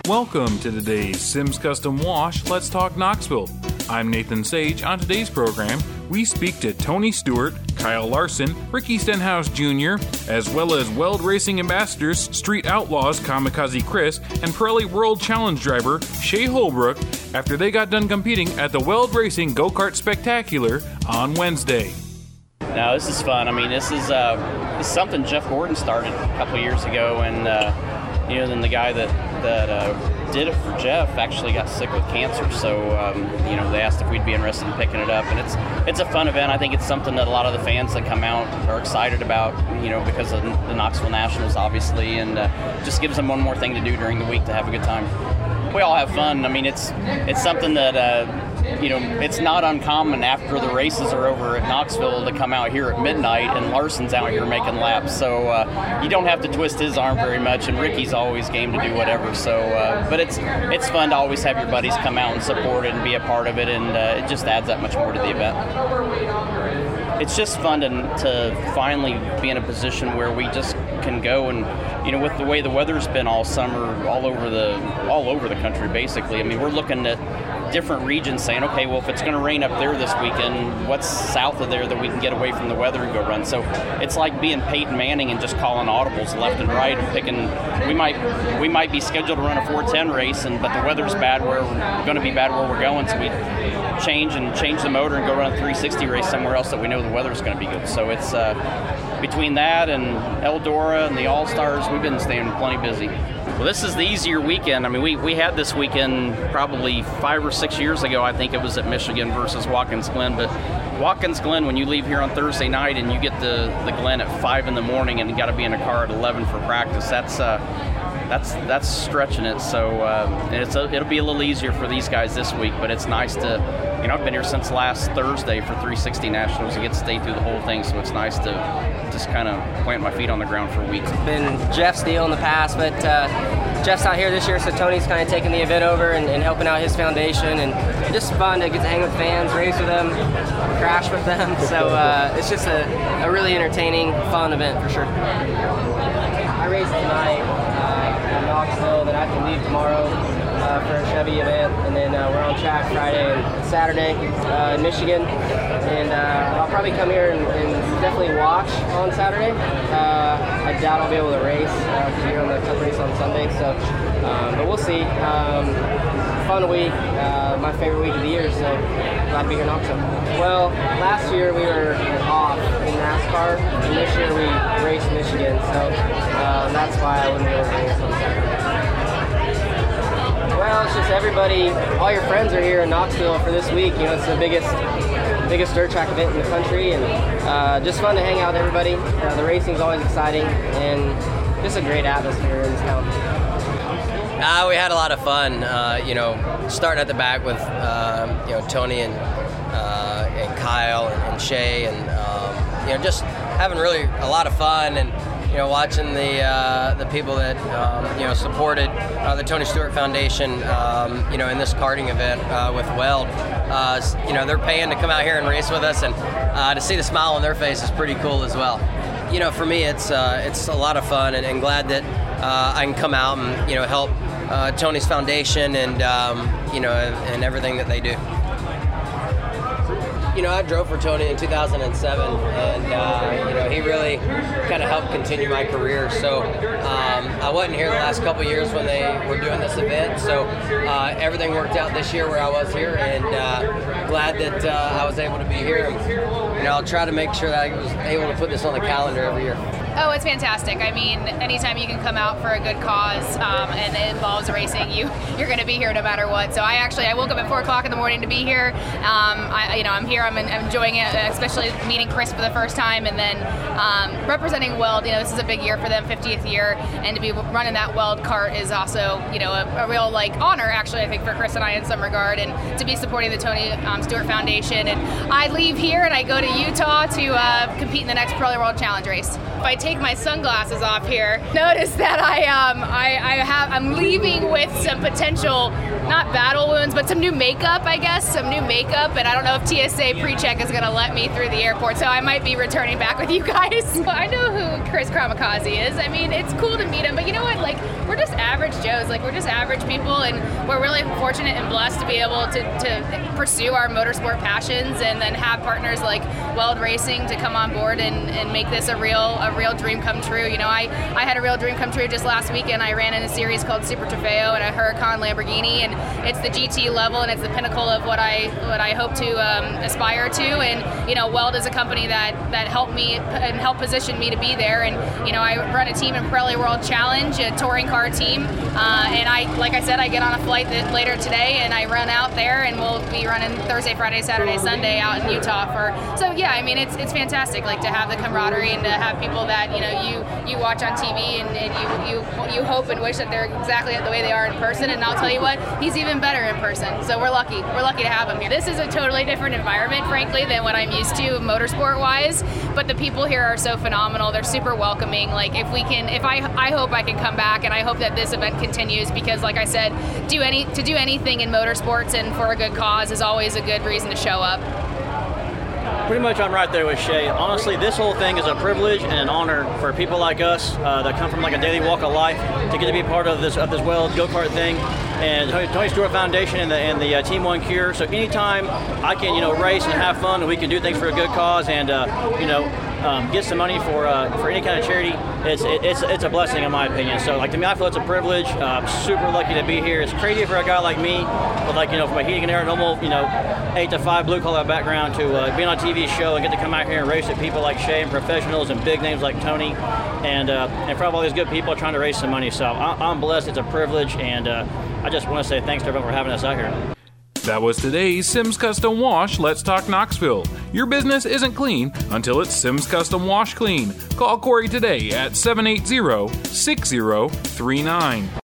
Welcome to today's Sims Custom Wash Let's Talk Knoxville. I'm Nathan Sage. On today's program, we speak to Tony Stewart, Kyle Larson, Ricky Stenhouse Jr., as well as Weld Racing ambassadors Street Outlaws Kamikaze Chris and Pirelli World Challenge driver Shea Holbrook after they got done competing at the Weld Racing Go-Kart Spectacular on Wednesday. No, this is fun. I mean, this is something Jeff Gordon started a couple years ago, and then the guy that did it for Jeff actually got sick with cancer. So they asked if we'd be interested in picking it up, and it's a fun event. I think it's something that a lot of the fans that come out are excited about, because of the Knoxville Nationals, obviously, and just gives them one more thing to do during the week to have a good time. We all have fun. I mean, it's something that it's not uncommon after the races are over at Knoxville to come out here at midnight, and Larson's out here making laps. So you don't have to twist his arm very much, and Ricky's always game to do whatever. So, but it's fun to always have your buddies come out and support it and be a part of it, and it just adds that much more to the event. It's just fun to finally be in a position where we just can go and, with the way the weather's been all summer, all over the country, basically. I mean, we're looking at different regions saying, okay, well, if it's going to rain up there this weekend, what's south of there that we can get away from the weather and go run? So it's like being Peyton Manning and just calling audibles left and right and picking. We might be scheduled to run a 410 race, but the weather's bad. We're going to be bad where we're going, so we change the motor and go run a 360 race somewhere else that we know the weather's going to be good. So it's between that and Eldora and the All-Stars, we've been staying plenty busy. Well, this is the easier weekend. I mean, we had this weekend probably 5 or 6 years ago. I think it was at Michigan versus Watkins Glen. But Watkins Glen, when you leave here on Thursday night and you get the Glen at 5 in the morning and you got to be in a car at 11 for practice, that's stretching it. So it'll be a little easier for these guys this week. But it's nice to, I've been here since last Thursday for 360 Nationals. You get to stay through the whole thing, so it's nice to just kind of plant my feet on the ground for a week. It's been Jeff's deal in the past, but Jeff's not here this year, so Tony's kind of taking the event over and helping out his foundation, and just fun to get to hang with fans, race with them, crash with them. So it's just a really entertaining, fun event for sure. I raced tonight in Knoxville, then I have to leave tomorrow for a Chevy event, and then we're on track Friday and Saturday in Michigan, and I'll probably come here and definitely watch on Saturday. I doubt I'll be able to race because you're on the Cup race on Sunday, so but we'll see. Fun week, my favorite week of the year, so glad to be here in Knoxville. Well, last year we were off in NASCAR, and this year we raced Michigan, so that's why I wouldn't be able to race on Saturday. Well, it's just everybody, all your friends are here in Knoxville for this week. It's the biggest dirt track event in the country, and just fun to hang out with everybody. The racing's always exciting, and just a great atmosphere in this town. We had a lot of fun, starting at the back with, Tony and Kyle and Shea, and, just having really a lot of fun, and, watching the people that, supported the Tony Stewart Foundation, in this karting event with Weld. They're paying to come out here and race with us, and to see the smile on their face is pretty cool as well. For me, it's a lot of fun, and glad that I can come out and, help Tony's foundation and, and everything that they do. I drove for Tony in 2007, and, he really kind of helped continue my career. So I wasn't here the last couple of years when they were doing this event. So everything worked out this year where I was here, and glad that I was able to be here. And, I'll try to make sure that I was able to put this on the calendar every year. Oh, it's fantastic. I mean, anytime you can come out for a good cause and it involves racing, you're going to be here no matter what. So I woke up at 4 o'clock in the morning to be here. I'm here. I'm enjoying it, especially meeting Chris for the first time, and then representing Weld. This is a big year for them, 50th year, and to be running that Weld kart is also, a real honor, actually, I think, for Chris and I in some regard, and to be supporting the Tony Stewart Foundation. And I leave here and I go to Utah to compete in the next Pirelli World Challenge race. If I take my sunglasses off here, notice that I'm leaving with some potential, not battle wounds, but some new makeup, I guess, and I don't know if TSA pre-check is going to let me through the airport, so I might be returning back with you guys. I know know who Chris Kamikaze is. I mean, it's cool to meet him, but you know what? Like, we're just average Joes. Like, we're just average people, and we're really fortunate and blessed to be able to pursue our motorsport passions and then have partners like Weld Racing to come on board and make this a real dream come true. You know, I had a real dream come true just last weekend. I ran in a series called Super Trofeo and a Huracan Lamborghini, and it's the GT level, and it's the pinnacle of what I hope to aspire to. And you know, Weld is a company that helped me and helped position me to be there. And you know, I run a team in Pirelli World Challenge, a touring car team, and like I said, I get on a flight later today, and I run out there, and we'll be running Thursday, Friday, Saturday, Sunday out in Utah so yeah, I mean, it's fantastic, like, to have the camaraderie and to have people that you watch on TV and you hope and wish that they're exactly the way they are in person. And I'll tell you what, he's even better in person. So we're lucky to have him here. This is a totally different environment, frankly, than what I'm used to motorsport wise, but the people here are so phenomenal. They're super welcoming. Like, I hope I can come back, and I hope that this event continues, because like I said, to do anything in motorsports and for a good cause is always a good reason to show up. Pretty much, I'm right there with Shay. Honestly, this whole thing is a privilege and an honor for people like us that come from like a daily walk of life to get to be part of this Weld go-kart thing, and Tony Stewart Foundation and the Team One Cure. So anytime I can, race and have fun, and we can do things for a good cause, and get some money for any kind of charity, it's a blessing in my opinion. So like, to me, I feel it's a privilege. I'm super lucky to be here. It's crazy for a guy like me, with from a heating and air normal 8 to 5 blue collar background to be on a TV show and get to come out here and race with people like Shay and professionals and big names like Tony, and in front of all these good people trying to raise some money. So I'm blessed. It's a privilege, and I just want to say thanks to everyone for having us out here. That was today's Sims Custom Wash Let's Talk Knoxville. Your business isn't clean until it's Sims Custom Wash Clean. Call Corey today at 780-6039.